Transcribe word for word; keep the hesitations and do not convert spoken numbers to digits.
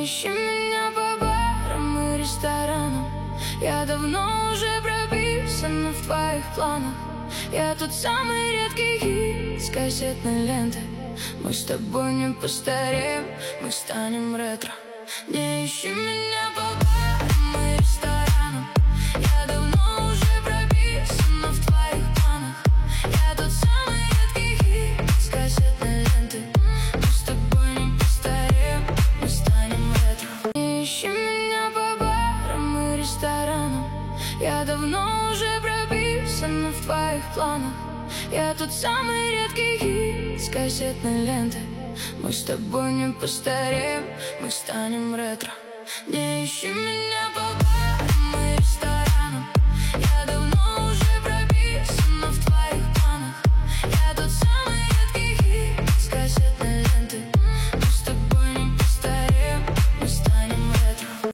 ищи меня по барам и ресторанам. Я давно уже прописана в твоих планах. Я тот самый редкий хит с кассетной ленты. Мы с тобой не постареем, мы станем ретро. Не ищи меня по барам и ресторанам. Я давно уже прописана в твоих планах. Я тот самый редкий хит с кассетной ленты. Мы с тобой не постареем, мы станем ретро. Не ищи меня по барам и ресторанам. Я давно уже прописана в твоих планах. Я тот самый редкий хит с кассетной ленты. Мы с тобой не постареем, мы станем ретро. Не ищи меня по барам.